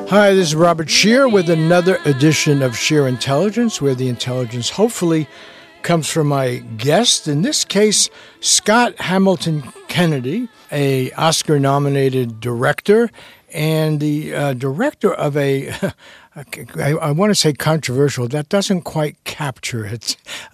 Hi, this is Robert Scheer with another edition of Scheer Intelligence, where the intelligence hopefully comes from my guest, in this case, Scott Hamilton Kennedy, a Oscar-nominated director and the director of a, I want to say controversial, that doesn't quite capture it,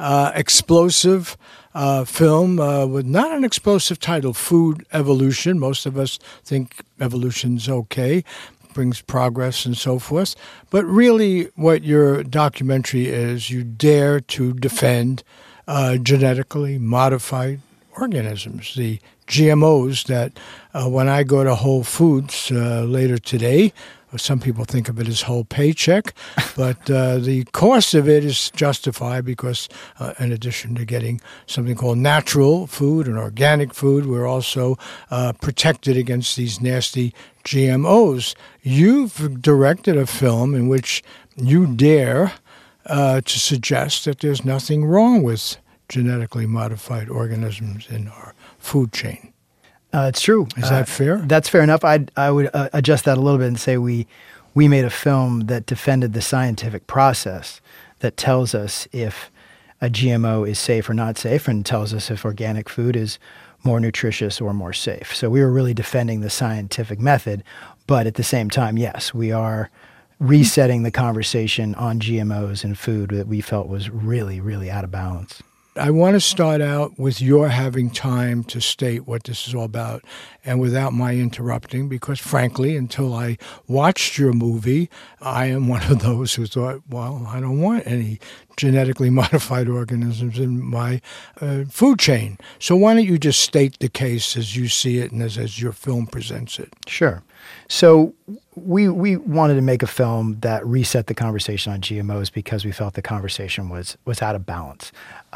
explosive film with not an explosive title, Food Evolution. Most of us think evolution's okay, brings progress and so forth. But really what your documentary is, you dare to defend genetically modified organisms, the GMOs that when I go to Whole Foods later today, some people think of it as whole paycheck, but the cost of it is justified because in addition to getting something called natural food and organic food, we're also protected against these nasty GMOs. You've directed a film in which you dare to suggest that there's nothing wrong with genetically modified organisms in our food chain. It's true. Is that fair? That's fair enough. I would adjust that a little bit and say we made a film that defended the scientific process that tells us if a GMO is safe or not safe, and tells us if organic food is more nutritious or more safe. So we were really defending the scientific method, but at the same time, yes, we are resetting the conversation on GMOs in food that we felt was really, really out of balance. I want to start out with your having time to state what this is all about and without my interrupting, because frankly, until I watched your movie, I am one of those who thought, well, I don't want any genetically modified organisms in my food chain. So why don't you just state the case as you see it and as your film presents it? Sure. So we wanted to make a film that reset the conversation on GMOs because we felt the conversation was out of balance.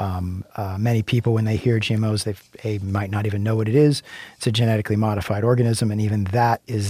Many people, when they hear GMOs, they might not even know what it is. It's a genetically modified organism, and even that is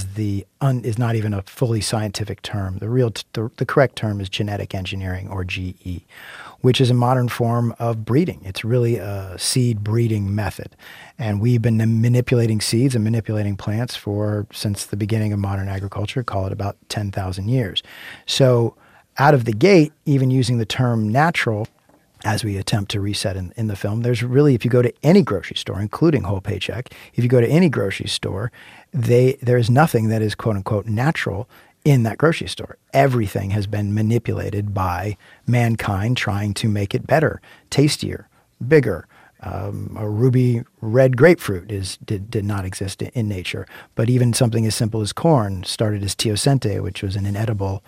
not even a fully scientific term. The correct term is genetic engineering, or GE, which is a modern form of breeding. It's really a seed breeding method. And we've been manipulating seeds and manipulating plants since the beginning of modern agriculture, call it about 10,000 years. So out of the gate, even using the term natural, as we attempt to reset in the film, there's really, if you go to any grocery store, including Whole Paycheck, if you go to any grocery store, there is nothing that is quote unquote natural in that grocery store. Everything has been manipulated by mankind trying to make it better, tastier, bigger. A ruby red grapefruit did not exist in nature. But even something as simple as corn started as teosinte, which was an inedible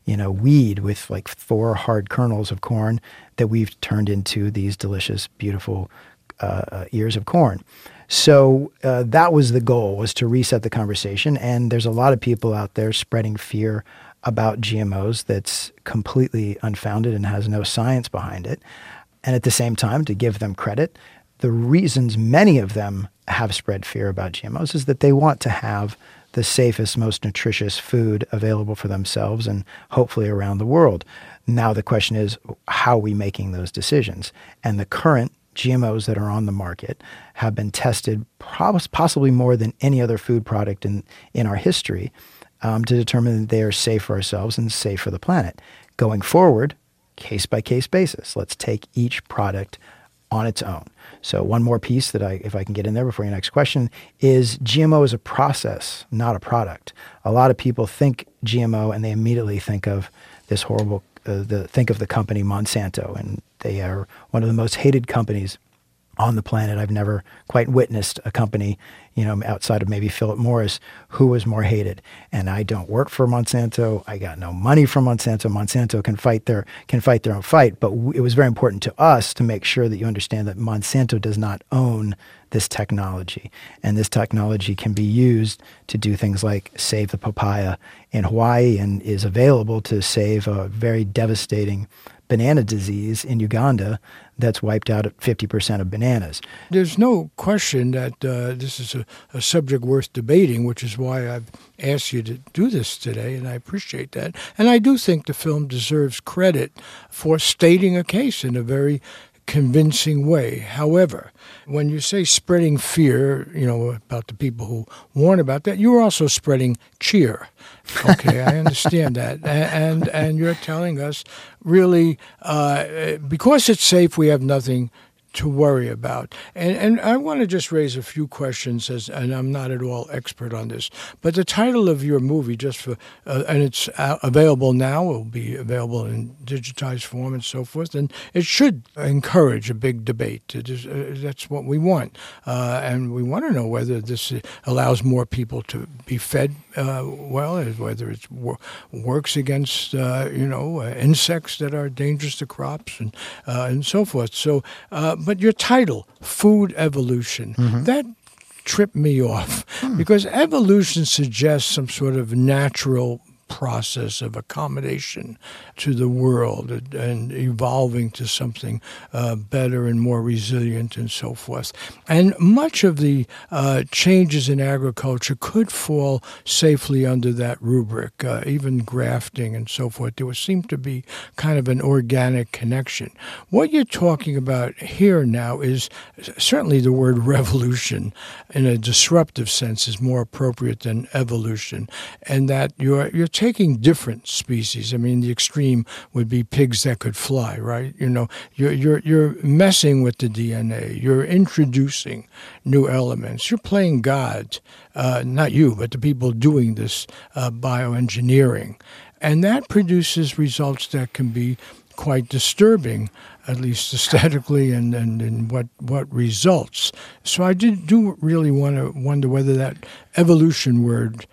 weed with like 4 hard kernels of corn that we've turned into these delicious, beautiful ears of corn. So that was the goal, was to reset the conversation. And there's a lot of people out there spreading fear about GMOs that's completely unfounded and has no science behind it. And at the same time, to give them credit, the reasons many of them have spread fear about GMOs is that they want to have the safest, most nutritious food available for themselves and hopefully around the world. Now the question is, how are we making those decisions? And the current GMOs that are on the market have been tested possibly more than any other food product in our history to determine that they are safe for ourselves and safe for the planet. Going forward, case-by-case basis. Let's take each product on its own. So one more piece that if I can get in there before your next question, is GMO is a process, not a product. A lot of people think GMO and they immediately think of this horrible, think of the company Monsanto, and they are one of the most hated companies on the planet. I've never quite witnessed a company, outside of maybe Philip Morris, who was more hated. And I don't work for Monsanto. I got no money from Monsanto. Monsanto can fight their own fight. But it was very important to us to make sure that you understand that Monsanto does not own this technology. And this technology can be used to do things like save the papaya in Hawaii, and is available to save a very devastating banana disease in Uganda that's wiped out 50% of bananas. There's no question that this is a subject worth debating, which is why I've asked you to do this today, and I appreciate that. And I do think the film deserves credit for stating a case in a very convincing way. However, when you say spreading fear, about the people who warn about that, you're also spreading cheer. Okay, I understand that. And you're telling us, really, because it's safe, we have nothing to worry about. And I want to just raise a few questions, and I'm not at all expert on this, but the title of your movie, and it's available now, will be available in digitized form and so forth, and it should encourage a big debate. That's what we want. And we want to know whether this allows more people to be fed well, whether it works against, insects that are dangerous to crops and so forth. So, but your title, Food Evolution, that tripped me off because evolution suggests some sort of natural process of accommodation to the world and evolving to something better and more resilient and so forth. And much of the changes in agriculture could fall safely under that rubric, even grafting and so forth. There would seem to be kind of an organic connection. What you're talking about here now is certainly the word revolution in a disruptive sense is more appropriate than evolution, and that you're taking different species. I mean, the extreme would be pigs that could fly, right? You're messing with the DNA. You're introducing new elements. You're playing God, not you, but the people doing this bioengineering. And that produces results that can be quite disturbing, at least aesthetically, and in what results. So I do really wonder whether that evolution word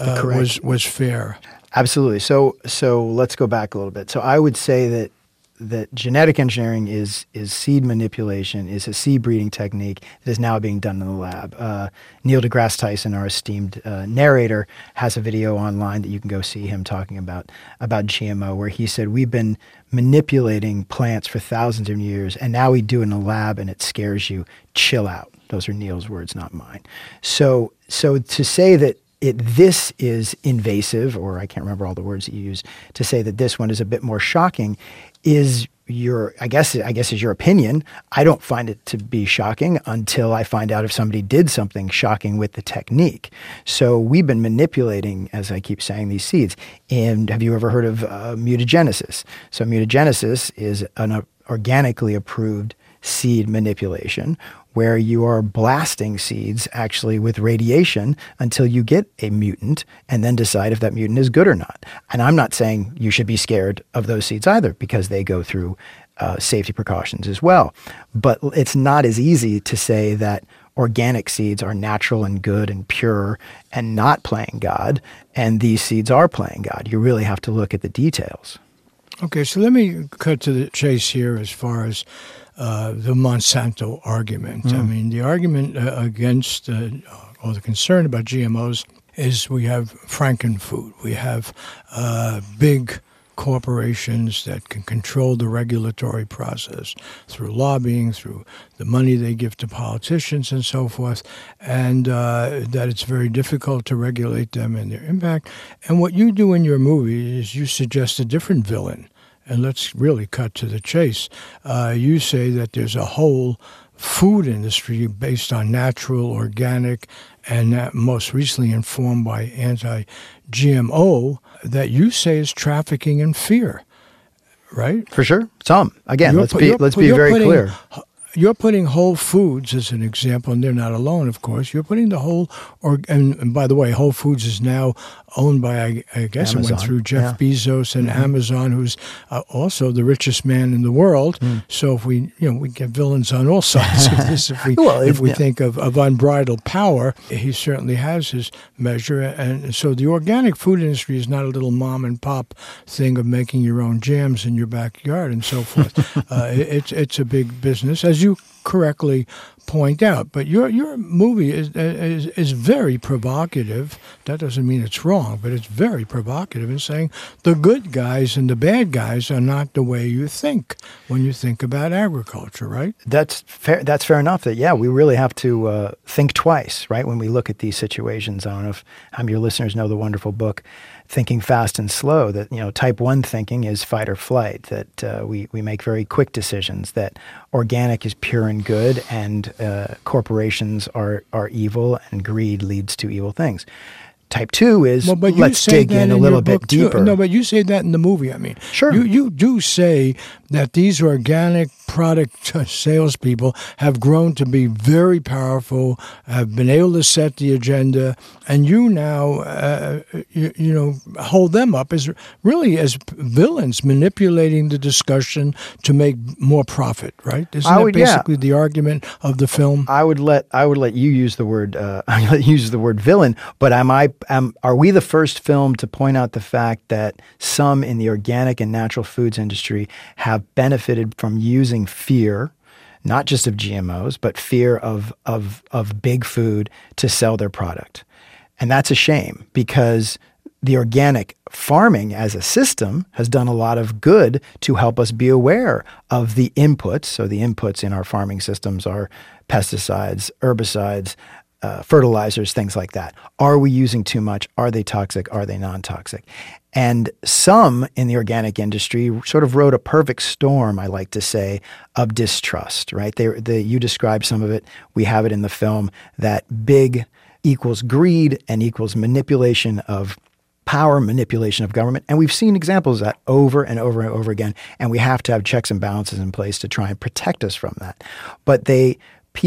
was fair. Absolutely. So let's go back a little bit. So I would say that genetic engineering is seed manipulation, is a seed breeding technique that is now being done in the lab. Neil deGrasse Tyson, our esteemed narrator, has a video online that you can go see him talking about GMO, where he said, we've been manipulating plants for thousands of years, and now we do it in a lab and it scares you. Chill out. Those are Neil's words, not mine. So to say that this is invasive, or I can't remember all the words that you use, to say that this one is a bit more shocking is I guess is your opinion. I don't find it to be shocking until I find out if somebody did something shocking with the technique. So we've been manipulating, as I keep saying, these seeds. And have you ever heard of mutagenesis? So mutagenesis is an organically approved seed manipulation where you are blasting seeds actually with radiation until you get a mutant and then decide if that mutant is good or not. And I'm not saying you should be scared of those seeds either, because they go through safety precautions as well. But it's not as easy to say that organic seeds are natural and good and pure and not playing God, and these seeds are playing God. You really have to look at the details. Okay, so let me cut to the chase here as far as the Monsanto argument. I mean, the argument against or the concern about GMOs is we have frankenfood. We have big corporations that can control the regulatory process through lobbying, through the money they give to politicians and so forth, and that it's very difficult to regulate them and their impact. And what you do in your movie is you suggest a different villain. And let's really cut to the chase. You say that there's a whole food industry based on natural, organic, and most recently informed by anti-GMO that you say is trafficking in fear, right? For sure. Some. Again, let's be very clear. You're putting Whole Foods as an example, and they're not alone, of course. You're putting the whole, and by the way, Whole Foods is now owned by, I guess Amazon. It went through Jeff Bezos and Amazon, who's also the richest man in the world. So if we get villains on all sides of this. If we think of unbridled power, he certainly has his measure. And so the organic food industry is not a little mom and pop thing of making your own jams in your backyard and so forth. It's a big business, as you correctly point out. But your movie is very provocative. That doesn't mean it's wrong, but it's very provocative in saying the good guys and the bad guys are not the way you think when you think about agriculture, right? That's fair. That's fair enough. That we really have to think twice, right, when we look at these situations. I don't know if your listeners know the wonderful book Thinking Fast and Slow, that type 1 thinking is fight or flight, that we make very quick decisions, that organic is pure and good, and corporations are evil, and greed leads to evil things. Type 2 is, let's dig in a little bit deeper. No, but you say that in the movie, I mean. Sure. You do say that these organic product salespeople have grown to be very powerful, have been able to set the agenda, and you now, hold them up as villains manipulating the discussion to make more profit, right? Isn't that basically the argument of the film? I would let you use the word villain, but are we the first film to point out the fact that some in the organic and natural foods industry have benefited from using fear, not just of GMOs, but fear of big food to sell their product? And that's a shame, because the organic farming as a system has done a lot of good to help us be aware of the inputs. So the inputs in our farming systems are pesticides, herbicides, fertilizers, things like that. Are we using too much? Are they toxic? Are they non-toxic? And some in the organic industry sort of rode a perfect storm, I like to say, of distrust, right? You described some of it. We have it in the film, that big equals greed and equals manipulation of power, manipulation of government. And we've seen examples of that over and over and over again. And we have to have checks and balances in place to try and protect us from that. But the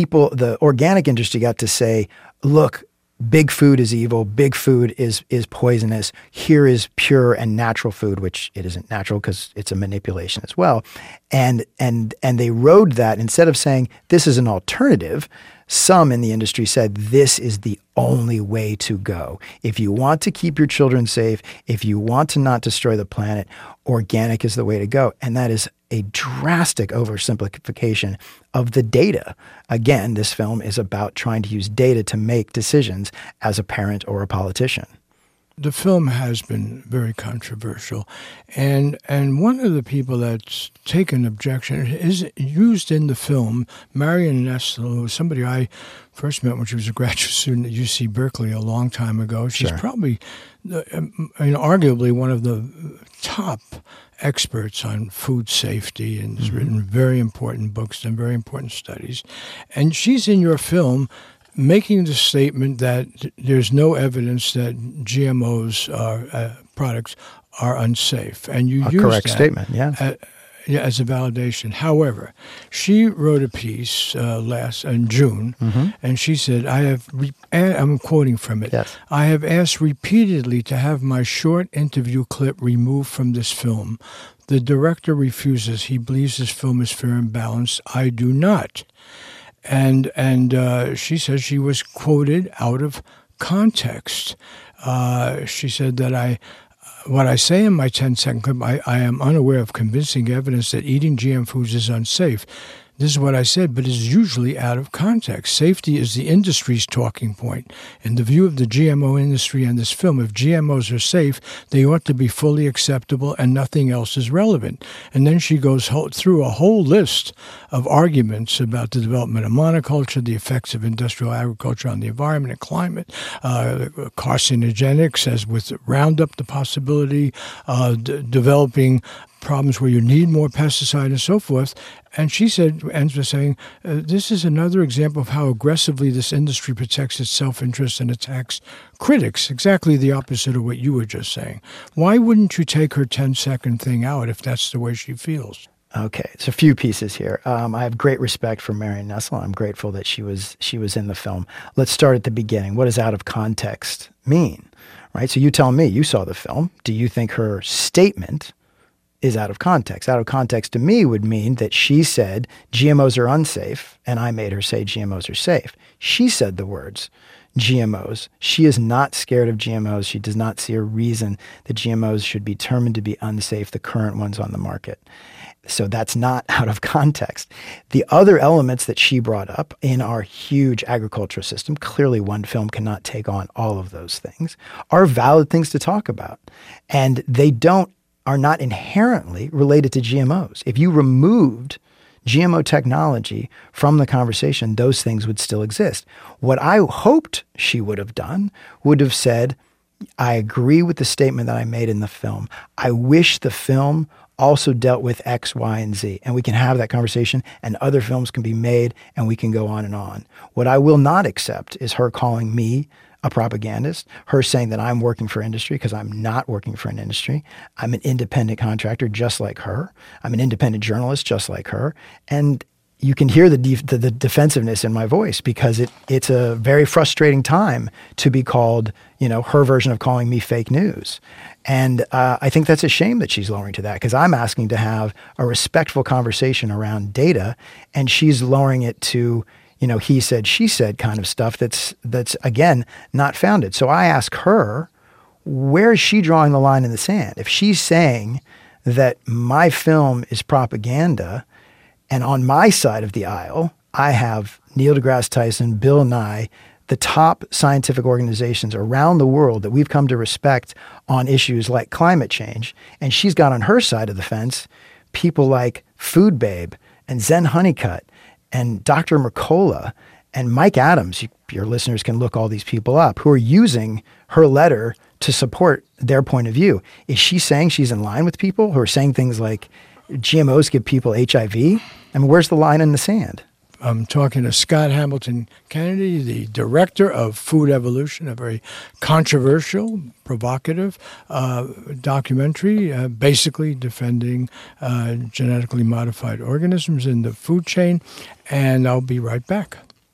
organic industry got to say, look, big food is evil, big food is poisonous. Here is pure and natural food, which it isn't natural because it's a manipulation as well. And they rode that. Instead of saying this is an alternative, some in the industry said this is the only way to go. If you want to keep your children safe, if you want to not destroy the planet, organic is the way to go. And that is a drastic oversimplification of the data. Again, this film is about trying to use data to make decisions as a parent or a politician. The film has been very controversial, and one of the people that's taken objection is used in the film, Marion Nestle, who was somebody I first met when she was a graduate student at UC Berkeley a long time ago. She's probably, arguably one of the top experts on food safety, and has written very important books and very important studies. And she's in your film making the statement that there's no evidence that GMOs products are unsafe, and you use correct that statement, as a validation. However, she wrote a piece in June, and she said, I'm quoting from it, yes. I have asked repeatedly to have my short interview clip removed from this film. The director refuses. He believes this film is fair and balanced. I do not. And she says she was quoted out of context. She said that what I say in my 10-second clip, I am unaware of convincing evidence that eating GM foods is unsafe. This is what I said, but it's usually out of context. Safety is the industry's talking point. In the view of the GMO industry and this film, if GMOs are safe, they ought to be fully acceptable and nothing else is relevant. And then she goes through a whole list of arguments about the development of monoculture, the effects of industrial agriculture on the environment and climate, carcinogenics, as with Roundup, the possibility, developing problems where you need more pesticide and so forth. And she ends by saying, this is another example of how aggressively this industry protects its self-interest and attacks critics, exactly the opposite of what you were just saying. Why wouldn't you take her 10-second thing out if that's the way she feels? Okay, it's a few pieces here. I have great respect for Marion Nestle. I'm grateful that she was in the film. Let's start at the beginning. What does out of context mean? Right? So you tell me, you saw the film. Do you think her statement is out of context? Out of context to me would mean that she said GMOs are unsafe, and I made her say GMOs are safe. She said the words, GMOs. She is not scared of GMOs. She does not see a reason that GMOs should be determined to be unsafe, the current ones on the market. So that's not out of context. The other elements that she brought up in our huge agricultural system, clearly one film cannot take on all of those things, are valid things to talk about. And they are not inherently related to GMOs. If you removed GMO technology from the conversation, those things would still exist. What I hoped she would have done would have said, I agree with the statement that I made in the film. I wish the film also dealt with X, Y, and Z. And we can have that conversation and other films can be made and we can go on and on. What I will not accept is her calling me a propagandist, her saying that I'm working for industry, because I'm not working for an industry. I'm an independent contractor just like her. I'm an independent journalist just like her. And you can hear the defensiveness in my voice because it's a very frustrating time to be called, her version of calling me fake news. And I think that's a shame that she's lowering to that, because I'm asking to have a respectful conversation around data, and she's lowering it to, he said, she said kind of stuff that's again, not founded. So I ask her, where is she drawing the line in the sand? If she's saying that my film is propaganda, and on my side of the aisle, I have Neil deGrasse Tyson, Bill Nye, the top scientific organizations around the world that we've come to respect on issues like climate change. And she's got on her side of the fence people like Food Babe and Zen Honeycutt and Dr. Mercola and Mike Adams. Your listeners can look all these people up who are using her letter to support their point of view. Is she saying she's in line with people who are saying things like GMOs give people HIV? I mean, where's the line in the sand? I'm talking to Scott Hamilton Kennedy, the director of Food Evolution, a very controversial, provocative documentary, basically defending genetically modified organisms in the food chain. And I'll be right back.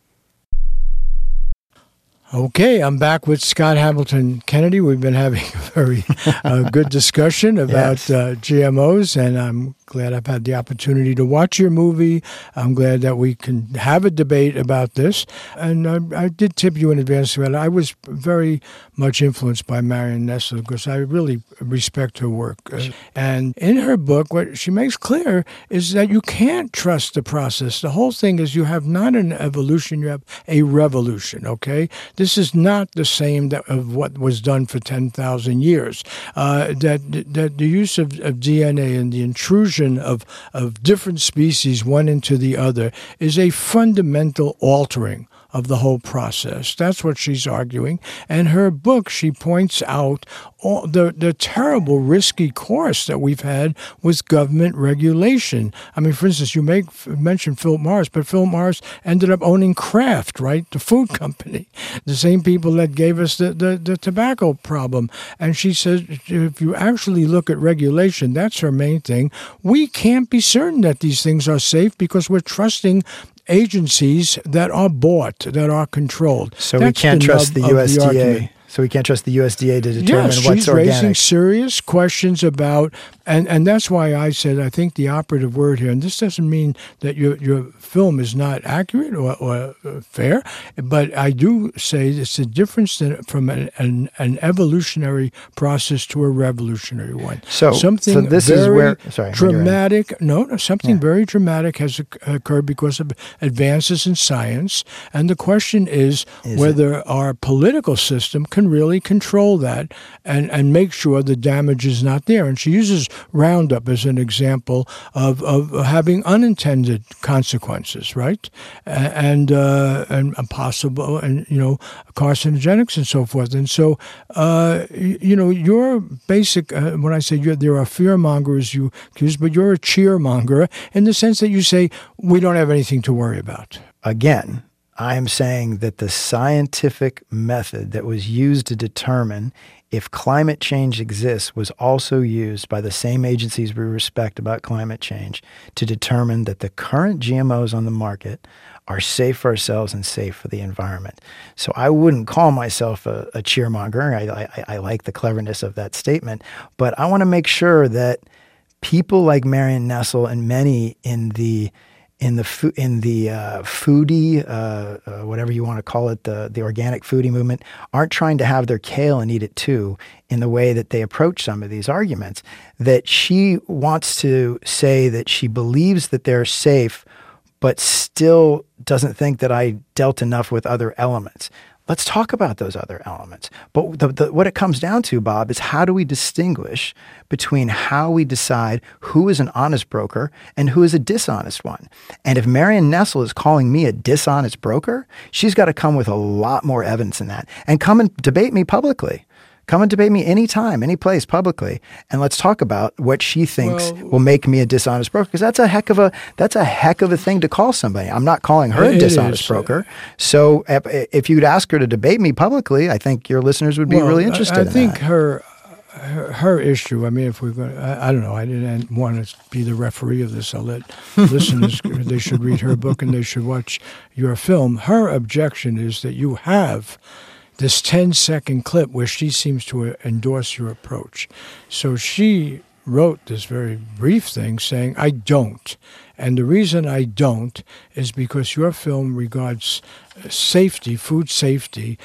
Okay, I'm back with Scott Hamilton Kennedy. We've been having a very good discussion about GMOs, and I'm glad I've had the opportunity to watch your movie. I'm glad that we can have a debate about this. And I did tip you in advance about it. I was very much influenced by Marion Nestle because I really respect her work. And in her book, what she makes clear is that you can't trust the process. The whole thing is you have not an evolution, you have a revolution, okay? This is not the same of what was done for 10,000 years. That the use of DNA and the intrusion of different species one into the other is a fundamental altering of the whole process. That's what she's arguing. And her book, she points out all the terrible, risky course that we've had with government regulation. I mean, for instance, you mention Philip Morris, but Philip Morris ended up owning Kraft, right? The food company. The same people that gave us the tobacco problem. And she says, if you actually look at regulation, that's her main thing. We can't be certain that these things are safe because we're trusting agencies that are bought, that are controlled. So we can't trust the USDA. So we can't trust the USDA to determine what's organic. She's raising serious questions about, and that's why I said I think the operative word here, and this doesn't mean that your film is not accurate or fair, but I do say it's a difference from an evolutionary process to a revolutionary one. Something very dramatic has occurred because of advances in science, and the question is whether our political system can really control that and make sure the damage is not there. And she uses Roundup as an example of having unintended consequences, right? And possible, and carcinogenics and so forth. And so, your basic, when I say there are fear mongers you accuse, but you're a cheermonger in the sense that you say we don't have anything to worry about. Again, I am saying that the scientific method that was used to determine if climate change exists was also used by the same agencies we respect about climate change to determine that the current GMOs on the market are safe for ourselves and safe for the environment. So I wouldn't call myself a cheermonger. I like the cleverness of that statement, but I want to make sure that people like Marion Nestle and many in the in the foodie, whatever you want to call it, the organic foodie movement, aren't trying to have their kale and eat it too in the way that they approach some of these arguments. That she wants to say that she believes that they're safe, but still doesn't think that I dealt enough with other elements. Let's talk about those other elements. But what it comes down to, Bob, is how do we distinguish between how we decide who is an honest broker and who is a dishonest one? And if Marion Nestle is calling me a dishonest broker, she's got to come with a lot more evidence than that. And come and debate me publicly. Come and debate me anytime, any place, publicly, and let's talk about what she thinks will make me a dishonest broker. Because that's a heck of a thing to call somebody. I'm not calling her a dishonest broker. So if you'd ask her to debate me publicly, I think your listeners would be really interested in that. I think her issue. I mean, if we're going, I don't know. I didn't want to be the referee of this. I'll let listeners. They should read her book and they should watch your film. Her objection is that you have this 10-second clip where she seems to endorse your approach. So she wrote this very brief thing saying, I don't. And the reason I don't is because your film regards safety, food safety,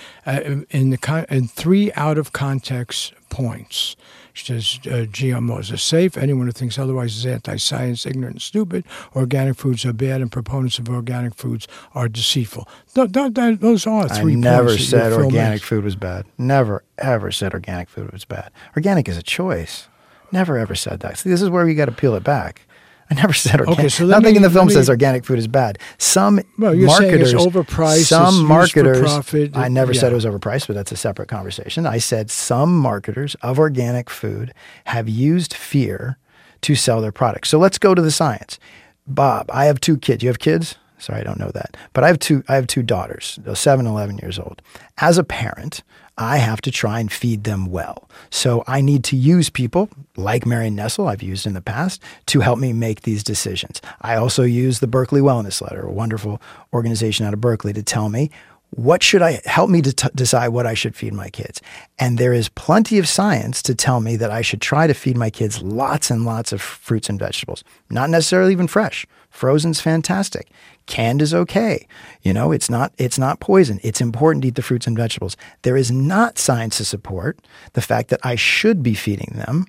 in 3 out-of-context points. She says GMOs are safe. Anyone who thinks otherwise is anti-science, ignorant, and stupid. Organic foods are bad, and proponents of organic foods are deceitful. Those are 3 points. I never said organic food was bad. Never, ever said organic food was bad. Organic is a choice. Never, ever said that. See, this is where we got to peel it back. I never said organic. Okay, so nothing in the film says organic food is bad. Some marketers, saying it's overpriced, some marketers. Profit, I never said it was overpriced, but that's a separate conversation. I said some marketers of organic food have used fear to sell their products. So let's go to the science. Bob, I have 2 kids. You have kids? Sorry, I don't know that. But I have two daughters, 7 and 11 years old. As a parent, I have to try and feed them well. So I need to use people like Marion Nestle, I've used in the past, to help me make these decisions. I also use the Berkeley Wellness Letter, a wonderful organization out of Berkeley, to tell me what should I help me to decide what I should feed my kids. And there is plenty of science to tell me that I should try to feed my kids lots and lots of fruits and vegetables, not necessarily even fresh. Frozen's fantastic. Canned is okay. You know, it's not poison. It's important to eat the fruits and vegetables. There is not science to support the fact that I should be feeding them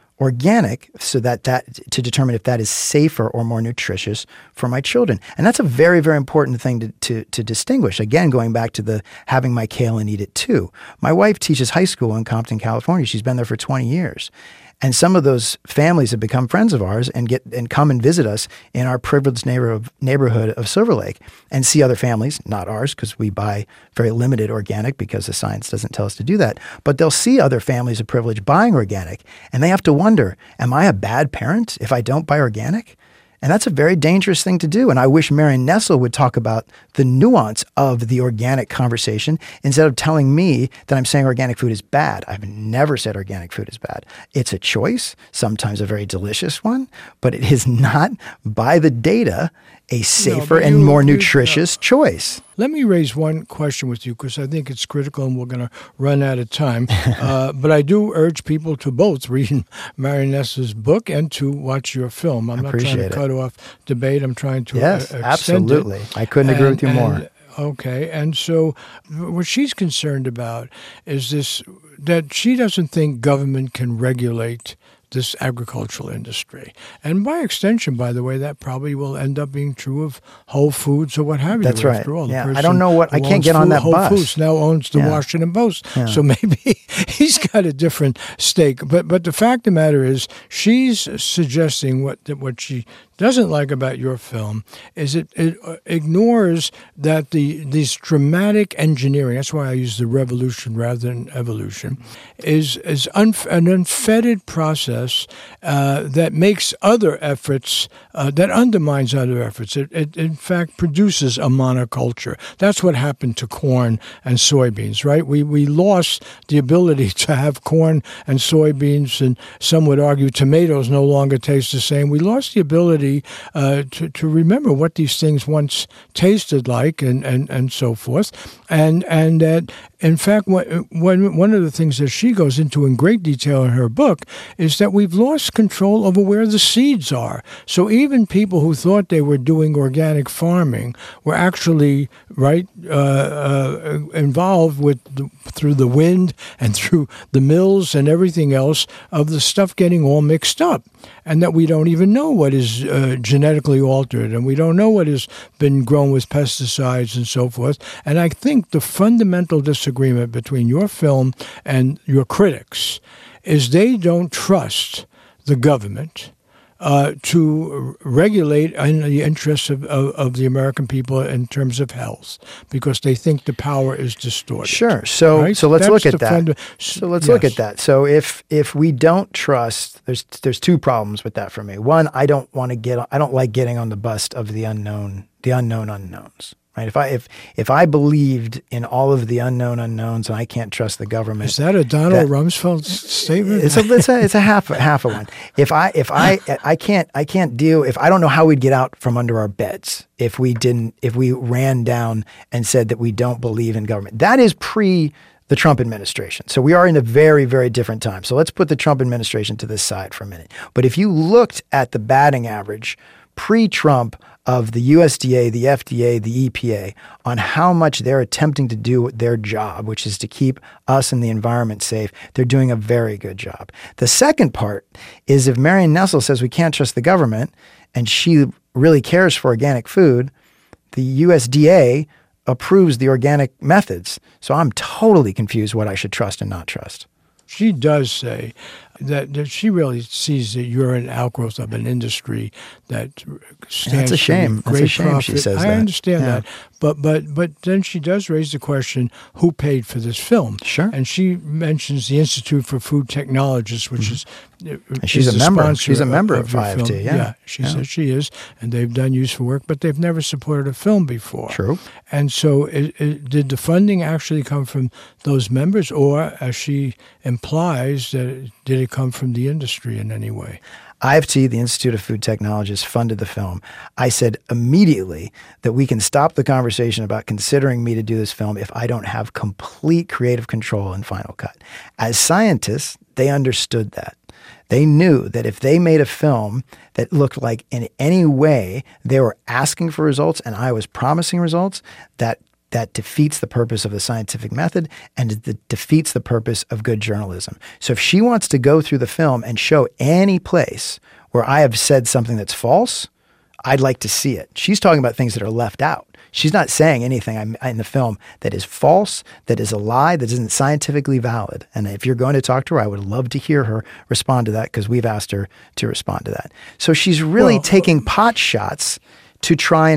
organic so that to determine if that is safer or more nutritious for my children. And that's a very, very important thing to distinguish. Again, going back to the having my kale and eat it too. My wife teaches high school in Compton, California. She's been there for 20 years. And some of those families have become friends of ours and come and visit us in our privileged neighborhood of Silver Lake and see other families, not ours, because we buy very limited organic because the science doesn't tell us to do that. But they'll see other families of privilege buying organic, and they have to wonder, am I a bad parent if I don't buy organic? And that's a very dangerous thing to do. And I wish Marion Nestle would talk about the nuance of the organic conversation instead of telling me that I'm saying organic food is bad. I've never said organic food is bad. It's a choice, sometimes a very delicious one, but it is not, by the data, a safer and more nutritious choice. Let me raise one question with you because I think it's critical and we're going to run out of time. But I do urge people to both read Marion Nestle's book and to watch your film. I'm not trying to cut off debate. I'm trying to extend absolutely. I couldn't agree with you more. Okay. And so what she's concerned about is this, that she doesn't think government can regulate this agricultural industry. And by extension, by the way, that probably will end up being true of Whole Foods or what have you. That's right. After all, yeah. I don't know what, I can't get on that Whole bus. Foods now owns the Washington Post. Yeah. So maybe he's got a different stake. But the fact of the matter is she's suggesting what she doesn't like about your film is it ignores that these dramatic engineering, that's why I use the revolution rather than evolution, is an unfettered process that makes other efforts, that undermines other efforts. It in fact produces a monoculture. That's what happened to corn and soybeans, right? We lost the ability to have corn and soybeans, and some would argue tomatoes no longer taste the same. We lost the ability to remember what these things once tasted like and so forth. And that In fact, one of the things that she goes into in great detail in her book is that we've lost control over where the seeds are. So even people who thought they were doing organic farming were actually involved with through the wind and through the mills and everything else of the stuff getting all mixed up, and that we don't even know what is genetically altered, and we don't know what has been grown with pesticides and so forth. And I think the fundamental disagreement between your film and your critics is they don't trust the government to regulate in the interests of the American people in terms of health, because they think the power is distorted. Sure. So right? so let's That's look at the that. So let's look at that. So if we don't trust, there's two problems with that for me. One, I don't like getting on the bus of the unknown unknowns. Right? If I believed in all of the unknown unknowns and I can't trust the government, is that a Donald Rumsfeld statement? It's a half a one. If I can't deal, if I don't know how we'd get out from under our beds if we ran down and said that we don't believe in government. That is pre the Trump administration. So we are in a very, very different time. So let's put the Trump administration to the side for a minute. But if you looked at the batting average pre-Trump of the USDA, the FDA, the EPA, on how much they're attempting to do their job, which is to keep us and the environment safe, they're doing a very good job. The second part is if Marion Nestle says we can't trust the government and she really cares for organic food, the USDA approves the organic methods. So I'm totally confused what I should trust and not trust. She does say that she really sees that you're an outgrowth of an industry that stands That's a shame. for great That's a shame profit. she says I that. understand Yeah. that. But then she does raise the question, who paid for this film? Sure. And she mentions the Institute for Food Technologists, which is she's is a the member. sponsor She's a member of of your IFT, film. yeah. She says she is, and they've done useful work, but they've never supported a film before. True. And so did the funding actually come from those members, or, as she implies, did it come from the industry in any way? IFT, the Institute of Food Technologists, funded the film. I said immediately that we can stop the conversation about considering me to do this film if I don't have complete creative control in Final Cut. As scientists, they understood that. They knew that if they made a film that looked like in any way they were asking for results and I was promising results, that defeats the purpose of the scientific method and it defeats the purpose of good journalism. So if she wants to go through the film and show any place where I have said something that's false, I'd like to see it. She's talking about things that are left out. She's not saying anything in the film that is false, that is a lie, that isn't scientifically valid. And if you're going to talk to her, I would love to hear her respond to that because we've asked her to respond to that. So she's really taking pot shots to try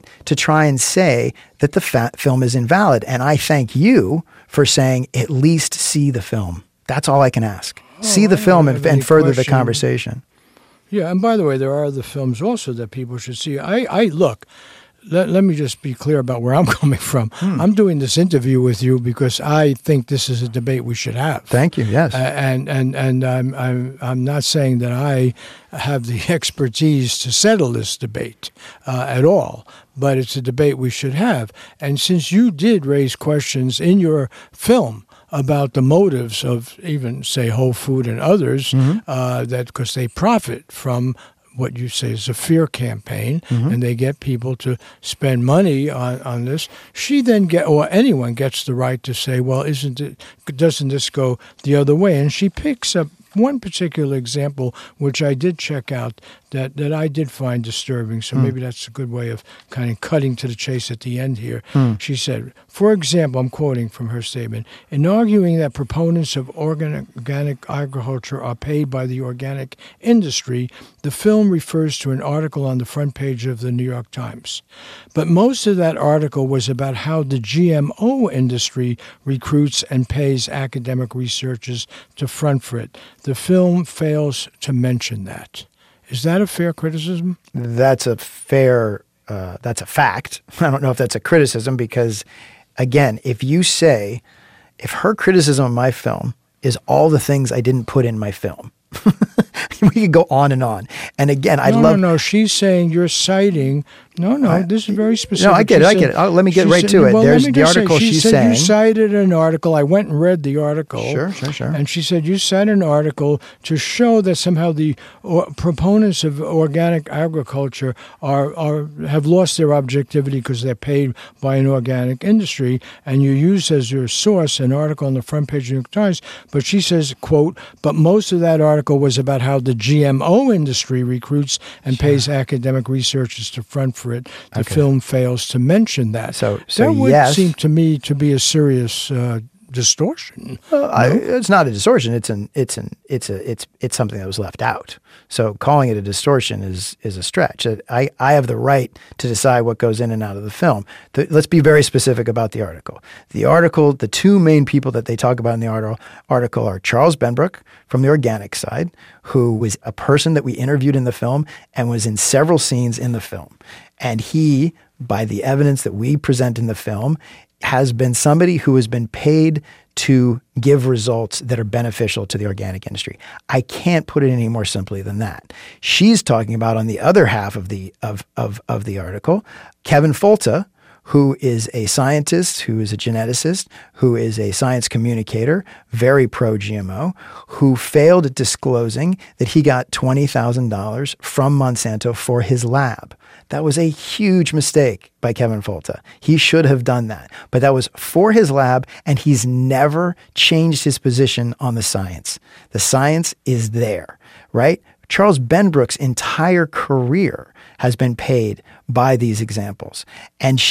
and say that the film is invalid. And I thank you for saying at least see the film. That's all I can ask. See the film and further the conversation. Yeah, and by the way, there are other films also that people should see. Look, let me just be clear about where I'm coming from. I'm doing this interview with you because I think this is a debate we should have. Thank you. Yes, and I'm not saying that I have the expertise to settle this debate at all, but it's a debate we should have. And since you did raise questions in your film about the motives of even, say, Whole Food and others, that because they profit from what you say is a fear campaign, and they get people to spend money on this. She then anyone gets the right to say, well, doesn't this go the other way? And she picks up one particular example, which I did check out, that I did find disturbing. So maybe that's a good way of kind of cutting to the chase at the end here. She said, for example, I'm quoting from her statement, in arguing that proponents of organic agriculture are paid by the organic industry, the film refers to an article on the front page of the New York Times. But most of that article was about how the GMO industry recruits and pays academic researchers to front for it. The film fails to mention that. Is that a fair criticism? That's a fact. I don't know if that's a criticism because, again, if her criticism of my film is all the things I didn't put in my film, we could go on and on. And again, No, she's saying you're citing No, this is very specific. No, I get it. Let me get right to it. There's the article she's saying. You cited an article. I went and read the article. Sure. And she said you cited an article to show that somehow the proponents of organic agriculture have lost their objectivity because they're paid by an organic industry. And you use as your source an article on the front page of the New York Times. But she says, quote, but most of that article was about how the GMO industry recruits and pays academic researchers to front for it. The film fails to mention that. So that would yes. seem to me to be a serious distortion. It's not a distortion. It's something that was left out. So calling it a distortion is a stretch. I have the right to decide what goes in and out of the film. Let's be very specific about the article. The two main people that they talk about in the article are Charles Benbrook from the organic side, who was a person that we interviewed in the film and was in several scenes in the film. And he, by the evidence that we present in the film, has been somebody who has been paid to give results that are beneficial to the organic industry. I can't put it any more simply than that. She's talking about, on the other half of the article, Kevin Folta, who is a scientist, who is a geneticist, who is a science communicator, very pro-GMO, who failed at disclosing that he got $20,000 from Monsanto for his lab. That was a huge mistake by Kevin Folta. He should have done that. But that was for his lab, and he's never changed his position on the science. The science is there, right? Charles Benbrook's entire career has been paid by these examples. And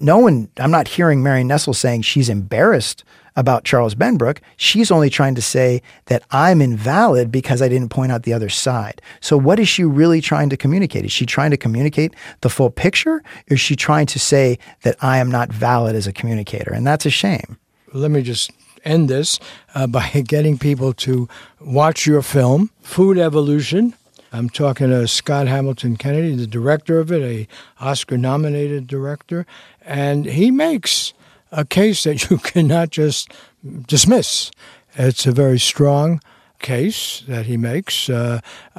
I'm not hearing Marion Nestle saying she's embarrassed about Charles Benbrook. She's only trying to say that I'm invalid because I didn't point out the other side. So what is she really trying to communicate? Is she trying to communicate the full picture? Or is she trying to say that I am not valid as a communicator? And that's a shame. Let me just end this by getting people to watch your film, Food Evolution. I'm talking to Scott Hamilton Kennedy, the director of it, a Oscar-nominated director, and he makes a case that you cannot just dismiss. It's a very strong case that he makes. There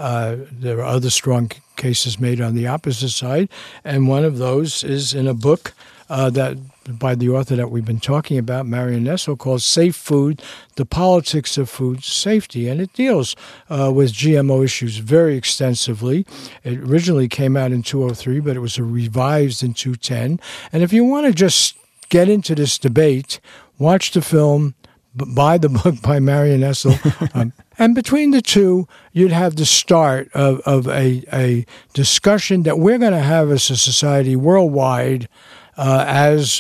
are other strong cases made on the opposite side, and one of those is in a book that by the author that we've been talking about, Marion Nestle, called Safe Food, The Politics of Food Safety. And it deals with GMO issues very extensively. It originally came out in 2003, but it was revised in 2010. And if you want to just get into this debate, watch the film, buy the book by Marion Nestle. And between the two, you'd have the start of a discussion that we're going to have as a society worldwide as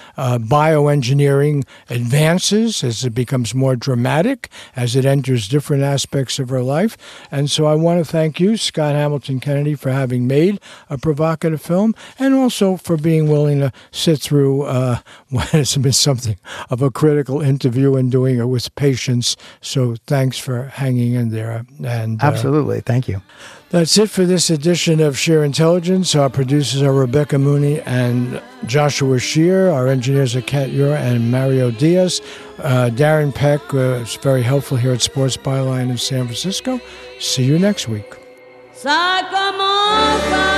bioengineering advances, as it becomes more dramatic, as it enters different aspects of our life. And so I want to thank you, Scott Hamilton Kennedy, for having made a provocative film and also for being willing to sit through what has been something of a critical interview and doing it with patience. So thanks for hanging in there. And absolutely. Thank you. That's it for this edition of Sheer Intelligence. Our producers are Rebecca Mooney and Joshua Shear. Our engineers are Kat Ura and Mario Diaz. Darren Peck is very helpful here at Sports Byline in San Francisco. See you next week.